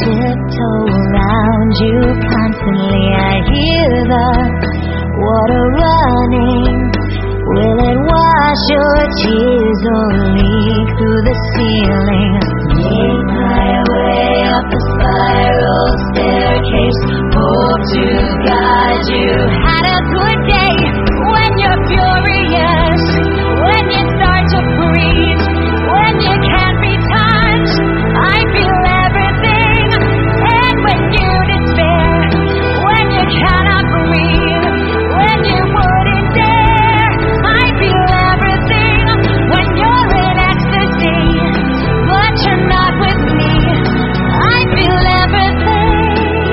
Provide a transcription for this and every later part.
tiptoe around you constantly. I hear the water running. Will it wash your tears or leak through the ceiling? Make my way up the spiral staircase. Hope to guide you. Had a good day when you're furious, when you start to freeze, when you can't be touched. I feel everything. And when you despair, when you cannot breathe, when you wouldn't dare, I feel everything. When you're in ecstasy, but you're not with me, I feel everything.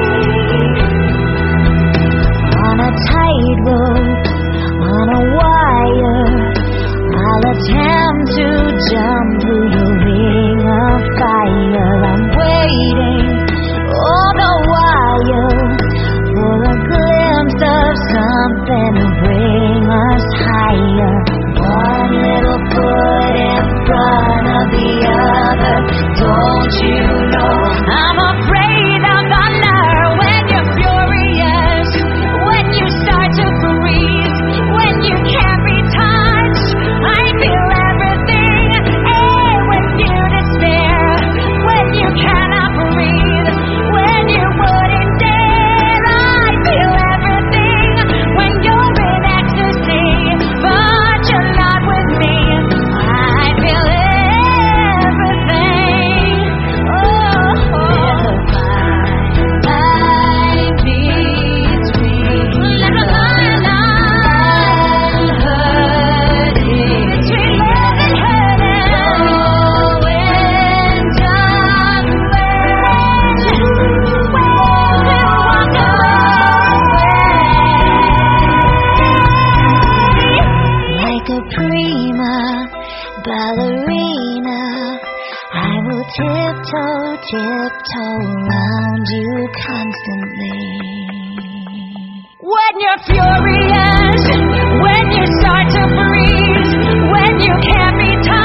On a tightrope, on a wire, I'll attempt to jump through your ring of fire. I'm waiting all the while for a glimpse of something to bring us higher. One little foot in front of the other. Don't you know I'm afraid of thunder? When you're furious, when you start to freeze, when you can't be touched, I feel everything. And when you despair, when you cannot breathe, when you wouldn't dare, I feel everything. When you're in ecstasy, but you're not with me, I feel everything. Oh, line between love and hurting, between love and hurting. Oh, when darkness will walk away. Like a prima ballerina, I will tiptoe around you constantly. When you're furious, when you start to freeze, when you can't be touched,